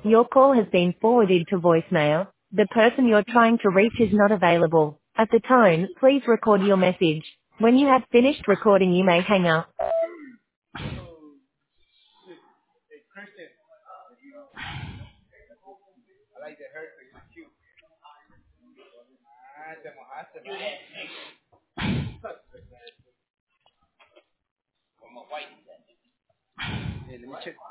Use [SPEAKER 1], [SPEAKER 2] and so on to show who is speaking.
[SPEAKER 1] Your call has been forwarded to voicemail. The person you're trying to reach is not available. At the tone, please record your message. When you have finished recording, you may hang up.
[SPEAKER 2] Let me check.